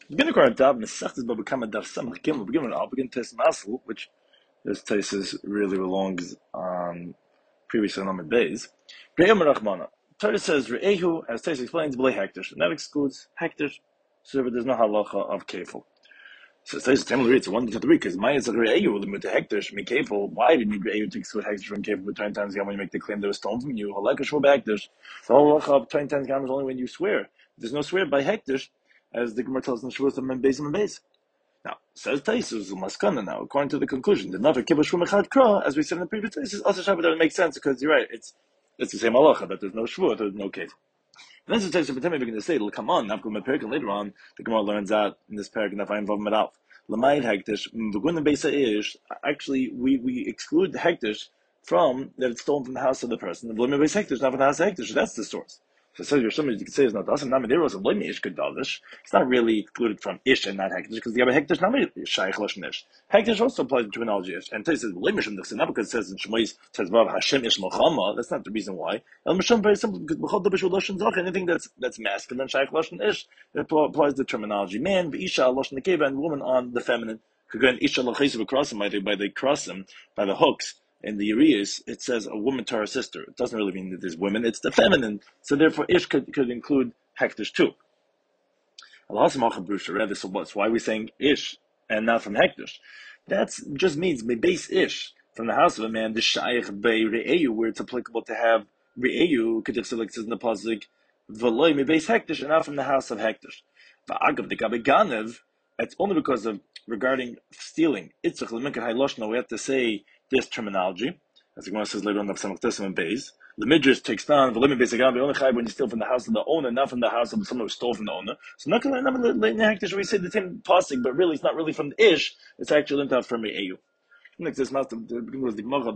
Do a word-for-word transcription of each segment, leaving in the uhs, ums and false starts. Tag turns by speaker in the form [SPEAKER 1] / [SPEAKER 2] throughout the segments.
[SPEAKER 1] Beginning of our daf, Mesechtes Baba Kama Daf Samach Gimel, beginning I'll begin Tes Masel, which this Tes really belongs on previous Elamid Bays. Re'em Rachmana. Torah says Re'ehu, as Tes explains, B'lei Hektish, and that excludes Hektish, so there's no halacha of kefil. So Tes Tamil reads one to three because Maya said Re'ehu limit to Hektish, me kefil. Why did you need Re'ehu to exclude Hektish from kefil? But twenty times when you make the claim that was stolen from you, Halakish will Hektish. The halacha of twenty times is only when you swear. There's no swear by Hektish, as the Gemara tells in Shavuot and Beis and Beis. Now, says Taisus Maskana. Now, according to the conclusion, the Navi Kibush from Echad Kra, as we said in the previous Taisus, also Shabbat that makes sense because you're right. It's it's the same halacha that there's no Shavuot, there's no case. And this is Taisus B'Temei begin to say, it'll come on. Now, and later on, the Gemara learns out in this paragraph. I involve Medalf. L'mayit Hektish V'Gunim Beisa Ish. Actually, we we exclude the Hektish from that it's stolen from the house of the person. The V'Gunim Beisa Hektish, not from the house of Hektish. That's the source. So, so you're somebody you could say is not us and Namidiros of Blame Ish Kedalish. It's not really excluded from Ish and not Hektish because the other Hektish not Shaykh Lashon Ish. Hektish also applies to terminology Ish. And Tais says Blame Ish not because it says in Shemois says Vav Hashem Ish Mochama. That's not the reason why. El Misham very simple because B'chol Dabish Lashon Zach, anything that's that's masculine Shaykh Lashon Ish, it applies the terminology man, Isha Lashon Nekeva, and woman on the feminine. Again, Isha Lachesiv across him by the by the cross him by the hooks. In the Urias, it says a woman to her sister. It doesn't really mean that there's women, it's the feminine. So therefore, Ish could, could include Hektish too. So what's why are we saying Ish and not from Hektish? That just means me base Ish from the house of a man, the Shaykh Bei Re'eyu, where it's applicable to have Re'eyu, Kedif Selik says in the Pasuk, V'loi me base Hektish, and not from the house of Hektish. V'agav the Gabeganev, it's only because of regarding stealing. Itzach L'minkat Hayloshna, we have to say this terminology, as the Gemara says later on, of Samach Tessim and Beis. The Midrash takes down the limit basically only chayv when you steal from the house of the owner, not from the house of someone who stole from the owner. So not going to we say the same passing, but really it's not really from the ish. It's actually linked out from the eyu. Next, this master the beginning was the Gemara.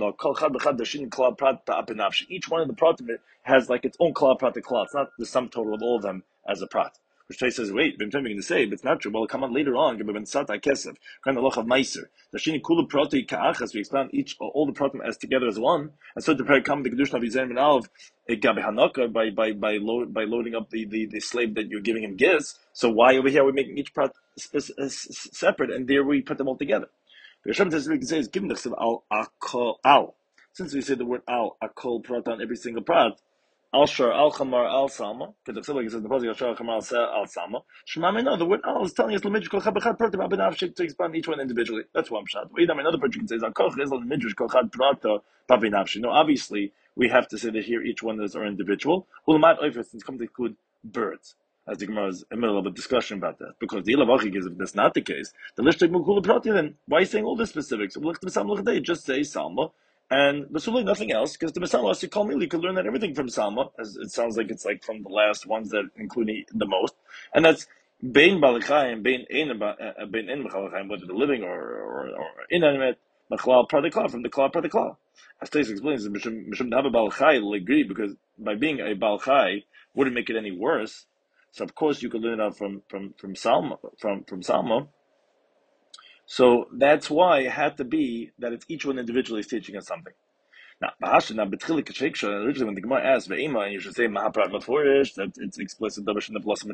[SPEAKER 1] Each one of the pratim has like its own klal prat klal. It's not the sum total of all of them as a prat. Which Tais says, wait, I'm going to say, but it's not true. Well, come on later on. Kind of loch of meiser. The shini kula prati ka'achas. We explain each all the pratim as together as one. And so the prayer come the kedusha of Yizayim and Alv gabe hanaka by by by load by loading up the, the, the slave that you're giving him gifts. So why over here we're making each prat separate, and there we put them all together. The Hashem says we can say is giving the al akol al. Since we say the word al akol prat on every single prat. Al shar al chamar al sama, because the says in the pasuk al shar chamar al sama. Shema no, the word al is telling us l'midrash kol chad b'chad prata b'benafshik to explain each one individually. That's one shot. Wait, I mean, another person can say al koch is l'midrash kol chad prata b'benafshik. No, obviously we have to say that here each one is our individual. Ulamat oifus since come to include birds. As the Gemara is in the middle of a discussion about that, because the Ilavachik is if that's not the case, the lishtek mukula prati. Then why are you saying all the specifics? Just say salma. And Basuli, nothing else, because the Masala you call me, you could learn that everything from Salma, as it sounds like it's like from the last ones that include the most. And that's Bein Balachayim, Bein Ein Bein Ein Balachayim, whether they're living or, or, or inanimate, Machlal Pradikla, from the Klal Pradikla. As Tais explains, Mishum Dava Balachai will agree, because by being a Balachai wouldn't make it any worse. So of course you could learn that from, from, from Salma, from, from Salma. So that's why it had to be that it's each one individually is teaching us something. Now, now originally when the Gemara asks Ve'ema, and you should say Mahaprat Maforish, that it's explicit the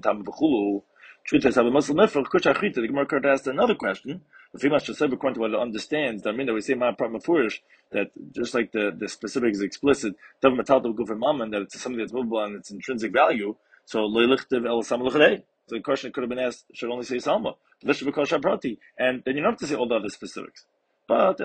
[SPEAKER 1] Gemara could ask another question. The female should say according to what it understands, that mean that we say Mahaprat Maforish, that just like the, the specific is explicit, that it's something that's movable and its intrinsic value, so so the question could have been asked, should only say Salma. And then you don't have to say all the other specifics. But it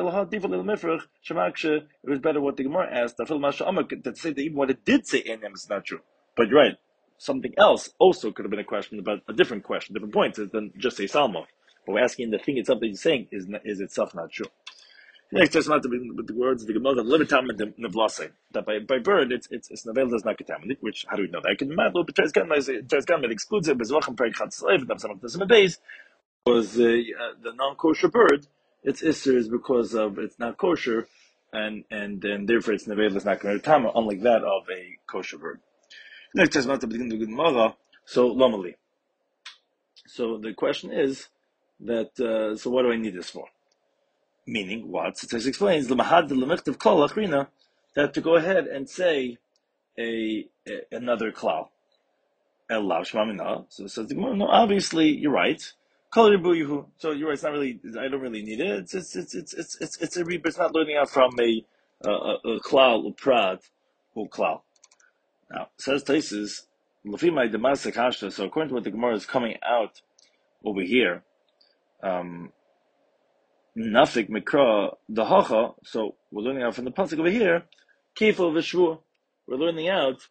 [SPEAKER 1] was better what the Gemara asked, that say that even what it did say Enem is not true. But you're right, something else also could have been a question about a different question, different points than just say Salma. But we're asking the thing itself that you're saying is, is itself not true. Next, just not to be with the words of the Gemara, that by by bird it's it's it's navel does not contaminate. Which how do we know that? I can mad but it excludes it. Bezvachem perek chat slave that some of the base was the the non kosher bird. Its isser is because of it's not kosher, and and and therefore its navel is not going to tama. Unlike that of a kosher bird. Next, just not to begin the Gemara. So lomali. So the question is that uh, so what do I need this for? Meaning what? So it explains the mahad the lemechtav kol achrina that to go ahead and say a, a another klal. El lav shmamina. So says the Gemara. No, obviously you're right. Kol ribuyu. So you're right. It's not really. I don't really need it. It's it's it's it's it's it's, it's a rib. It's not learning out from a a, a klal uprat or klal. Now says Taisus, lefimai demasek hashta. So according to what the Gemara is coming out over here, um, nafik mikra dahacha. So we're learning out from the pasuk over here, kefil v'shvua. We're learning out.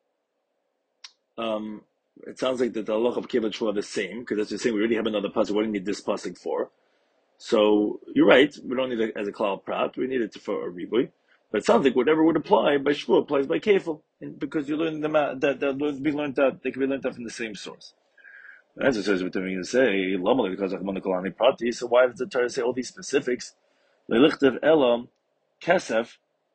[SPEAKER 1] Um, it sounds like that the halach of kefil and shvua are the same because that's the same. We already have another pasuk. What do you need this pasuk for? So you're right. We don't need it as a klal prat. We need it for a ribui. But it sounds like whatever would apply by shvua applies by kefil, because you're learning them out, that that learn be learned out. They can be learned out from the same source. As it says, what do you say? Because of prati. So why does the Torah say all these specifics? Leilichtav elam kesef,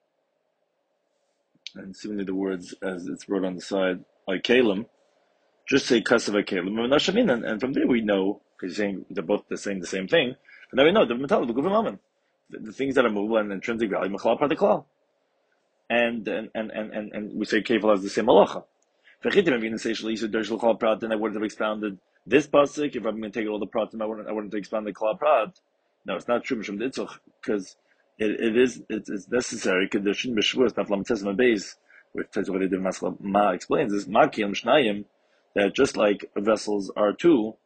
[SPEAKER 1] and seemingly the words as it's wrote on the side like kalim. Just say kesef kalim, and and from there we know, because you're saying they're both the saying the same thing. And then we know the metal, the guvim the, the things that are movable and intrinsic value, machlal part klal, and and and and and we say kefil has the same halacha. Then I wouldn't have expounded this pasuk. If I'm going to take all the pratim, I wouldn't I wouldn't have expounded klal prat. No, it's not true because it, it is it is necessary. Condition b'shvuas not lamtzesma base, which tells you what they did. Ma explains is makiyam shnayim, that just like vessels are two,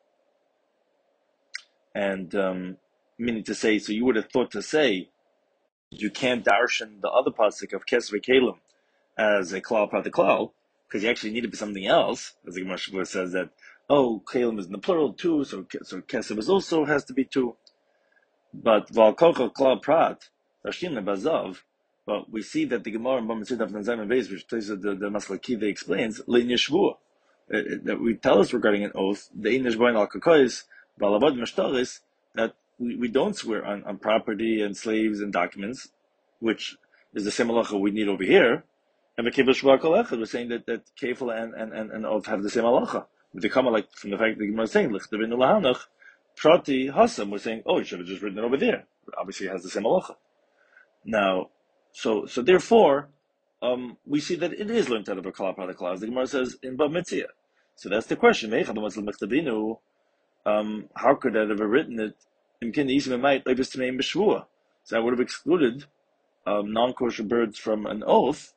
[SPEAKER 1] and um, meaning to say, so you would have thought to say, you can't darshan the other pasuk of kesef kalim as a klal prat the klal, because you actually need to be something else. As the Gemara says that, oh, kalim is in the plural too, so so kesef is also has to be two. But valkocha klal prat rashin bazav. But we see that the Gemara in Bamid Sidaf Nanzayim Beis, which tells the the Maslakiva explains lein yeshvua, that we tell us regarding an oath, the ein nishbain al kakois balabad mishtaris, that we, we don't swear on, on property and slaves and documents, which is the same halacha we need over here. And the kefil shvua kol echad, we're saying that that kefil and and and, and oath have the same halacha. But they come like from the fact that the Gemara is saying lichtavinu lahanach prati hasam, we're saying, oh, you should have just written it over there. Obviously, it has the same halacha. Now, so so therefore, um, we see that it is learned out of a klal prat klal. The Gemara says in Bab Mitzia. So that's the question. Um, how could I have written it? So I would have excluded um, non-kosher birds from an oath.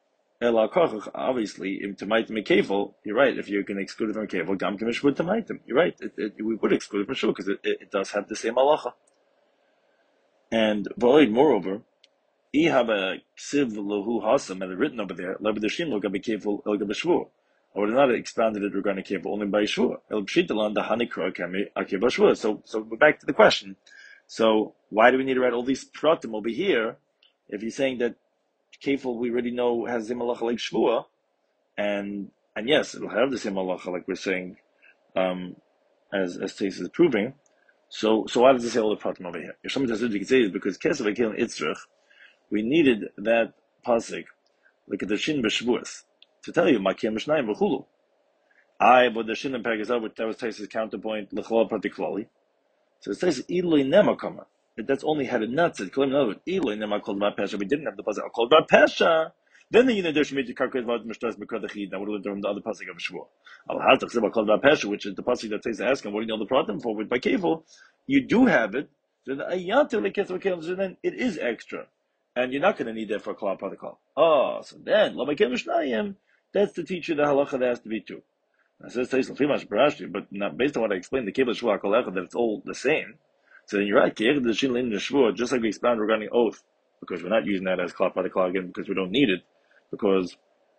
[SPEAKER 1] Obviously, you're right. If you're going to exclude it from kevel, gam kemishvud tamaitim. You're right. It, it, we would exclude it for sure because it, it, it does have the same halacha. And moreover, I have a ksiv lohu hasam and written over there. Lebedashim lo gabi kevel el gabi shvur. I would have not expanded it regarding kevel only by shvur. El pshitalan da hanikra kami akeva shvur. So, so we're back to the question. So why do we need to write all these pratim over here if you're saying that kefil we already know has the malacha like shvua, and and yes, it'll have the same malacha like we're saying, um, as as Tais is proving. So so why does it say all the pratim over here? If someone says you can say is because kesef v'kelim itzrich, we needed that pasuk like the shin b'shvuas to tell you makiem mishnayim v'chulu. I but the shin and pagazav, which that was Tais' counterpoint l'chalal partiklali. So it says ilui nemakama. That's only had a nut said claim another Eloi nema called about Pesha. We didn't have the pasuk called about Pesha. Then the Yiddish Shemit Karkos Vad Mishtas Bekar the Chid. Now we learned from the other pasuk of Shmuel. Al Hatak Seba called about Pesha, which is the pasuk that says ask him, what do you know the problem for with by Kevel? You do have it. So the Ayatu Lekes Vakel, so then it is extra. And you're not going to need that for a Klal protocol. Oh, so then Lama Kemishnayim, that's to teach you the halacha that has to be two. Now says Tais Lafimash Barashi, but not based on what I explained, the Kevel Shua Kolecha, that it's all the same. So then you're right, just like we explained regarding oath, because we're not using that as klal protocol again because we don't need it, because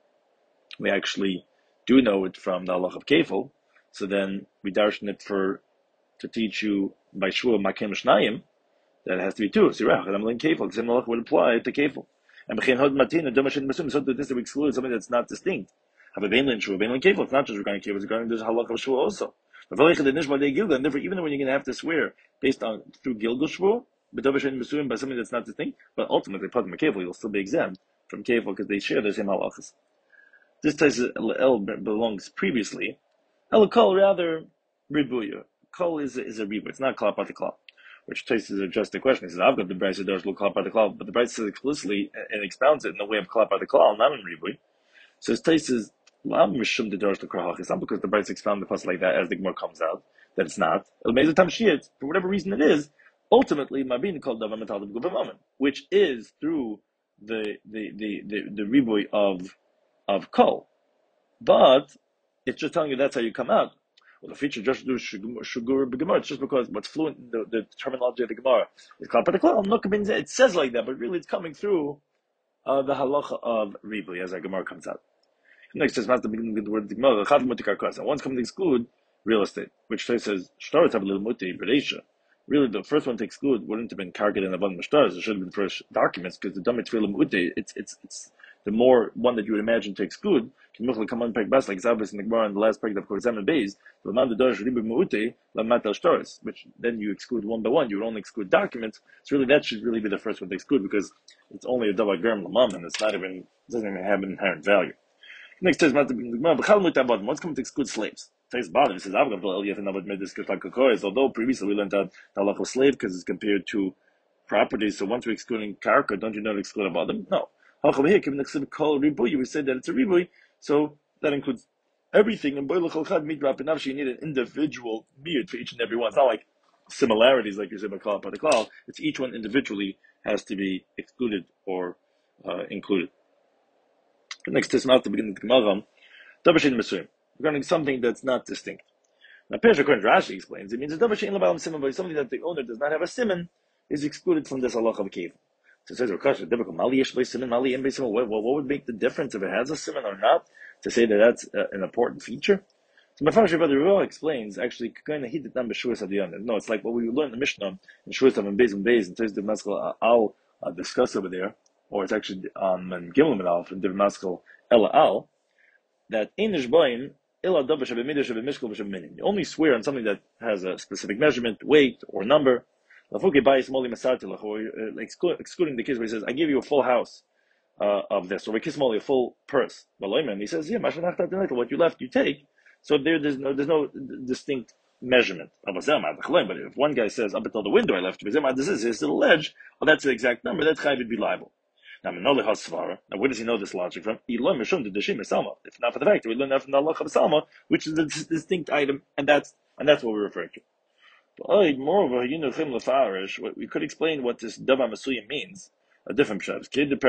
[SPEAKER 1] we actually do know it from the halach of kefil. So then we darshan it for to teach you by shvua makem shnayim that it has to be two. So you're right, kefil, the same halach would apply to kefil. And b'chein hod matin domashin masum, so this we exclude something that's not distinct. Have a beinlin shvua, beinlin kefil. It's not just regarding kefil; it's regarding this halach of shvua also. And therefore, even when you're going to have to swear based on through Gilgal Shvur, but by something that's not distinct, but ultimately, Padma Kevel, you'll still be exempt from Kevel because they share the same halachas. This Tais El belongs previously. El Kol rather ribuya. Kol is a, is a ribu. It's not klal pat klal, which Tais is addressed the question. He says, I've got the Bryce does look klal pat klal, but the Bryce says explicitly and expounds it in the way of klal pat klal, not in ribuy. So Tais is it's not because the Bryce expound the pasuk like that as the Gemara comes out. that it's not. For whatever reason it is, ultimately, Mabin called Davar Metal Gubaman, which is through the the the the, the riboy of of kol. But it's just telling you that's how you come out. Well, the feature just do shugur b'gemara. It's just because what's fluent in the, the terminology of the Gemara is klal partiklal. It says like that, but really it's coming through uh, the halacha of riboy as our Gemara comes out. Next is not the beginning of the word Gemara. Chad mutikar kasa. One's coming to exclude real estate, which says shtaros have a little muti b'reisha. Really, the first one to exclude wouldn't have been karged and abundant shtaros. It should have been first documents because the damit tefillah muti. It's it's it's the more one that you would imagine to exclude. Can come on peg bas like Zabas in the Gemara in the last peg of Korzem and Beis. The man the dosh ribu muti lamat al shtaros, which then you exclude one by one. You would only exclude documents. So really, that should really be the first one to exclude because it's only a davar germ lamam and it's not even it doesn't even have an inherent value. Next says once coming to exclude slaves. Says bottom says although previously we learned that the halacha slave because it's compared to property. So once we're excluding karka, don't you know to exclude about them? No. We said that it's a ribui, so that includes everything. And you need an individual miyud for each and every one. It's not like similarities like you said about klal. It's each one individually has to be excluded or uh, included. Next is not the beginning of the Gemara. Dabashin Mesuyim. Regarding something that's not distinct. Now, Pesach according to Rashi explains, it means a Dabashin Labalam Simon, but something that the owner does not have a simon is excluded from this halacha of Kev. So it says, what, what would make the difference if it has a simon or not? To say that that's uh, an important feature? So my father brother Ruah explains, actually, no, it's like what we learned in the Mishnah, in Shuas of Beis and Beis, and says the Maskal, I'll uh, discuss over there, or it's actually on um, Gimel and Alf and Div Maskal Ela Al, that in Ishbaim, Ela Dabash Abimidash Abimishkal B'Shaminin. You only swear on something that has a specific measurement, weight, or number. Lafuke Bayis Moli Masatilach, or uh, excluding the case where he says, I give you a full house uh, of this, or a Kismoli, a full purse. And he says, yeah, what you left, you take. So there, there's no there's no distinct measurement. But if one guy says, up until the window I left, this is his little ledge, well, that's the exact number, that Chai would be liable. Now, now, where does he know this logic from? If not for the fact that we learn that from the Allah of Salma, which is the distinct item, and that's and that's what we're referring to. But moreover, what we could explain what this Davar Mesuyim means. A different pshat.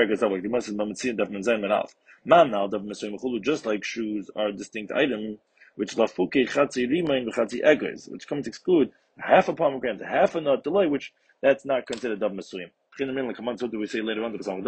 [SPEAKER 1] Man now Davar Mesuyim just like shoes are a distinct item, which lafuke chatzi rimayin v'chatzi egres, which comes to exclude half a pomegranate, half a nut, delay, which that's not considered Davar Mesuyim. We say later on, which the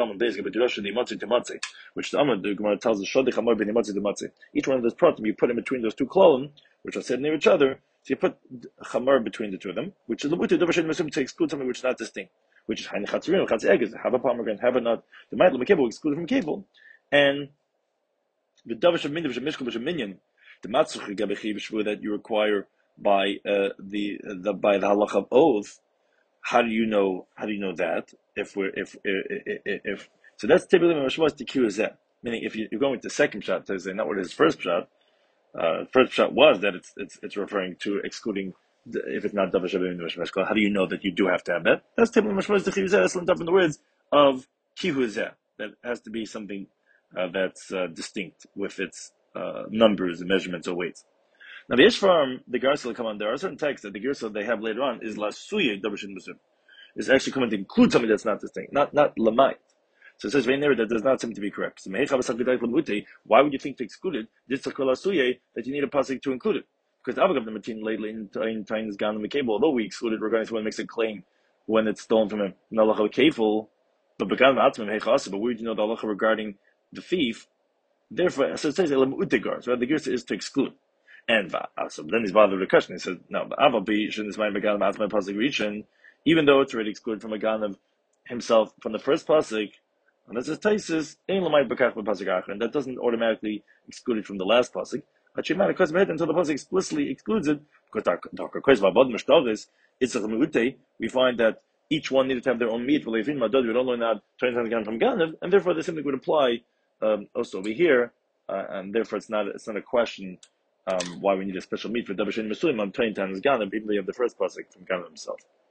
[SPEAKER 1] Gemara tells us, each one of those parts, you put in between those two columns, which are set near each other, so you put chamar between the two of them, which is the mutu davar shein to exclude something which is not distinct, which is hayni chatzirim, chatzi eggs, have a pomegranate, have a nut. The ma'at l'mekebel excluded from cable, and the davar shein minyav shemishkol b'sheminyan, the matzuch gabechi that you require by uh, the the by the halacha of oath. How do you know? How do you know that? If we're if if, if, if so, that's typically mashmas the Q is that. Meaning, if you, you're going with the second shot, to say not what his first shot. Uh, first shot was that it's it's it's referring to excluding the, if it's not davar shabim mashmas. How do you know that you do have to have that? That's typically mashmas the Q is that. That's linked up in the words of kihuzeh. That has to be something uh, that's uh, distinct with its uh, numbers and measurements or weights. Now, the Ishfarm, the Garsa come on, there are certain texts that the Garsa they have later on is Lasuye Dabashin Muslim. Is actually coming to include something that's not distinct, not not Lamait. So it says right there that does not seem to be correct. So why would you think to exclude it? This Lasuye that you need a pasuk to include it. Because the Avagav the Matin lately in Tainas Gan the Cable, although we excluded regarding someone makes a claim when it's stolen from him. Nalacha Kefil, but Began Atmim Hechasa, but where do you know the halacha regarding the thief? Therefore, so it says Elam Utegar, so the Garsa is to exclude. And uh, so then he's bothered with the question. He says, "No, but Avabi shouldn't this my Megan of my pasuk region, even though it's already excluded from Megan of himself from the first pasuk, and this is Taisus ain't lamai bekach with pasuk acher, and that doesn't automatically exclude it from the last pasuk. Actually, man, it until the pasuk explicitly excludes it because it's a we find that each one needed to have their own meat. We don't learn that from Ganav, and therefore this simply would apply um, also over here, uh, and therefore it's not it's not a question. Um, why we need a special meat for Dabashin Mesuyim on Tain Tan is Ganav, even though you have the first pasuk from Ganav himself.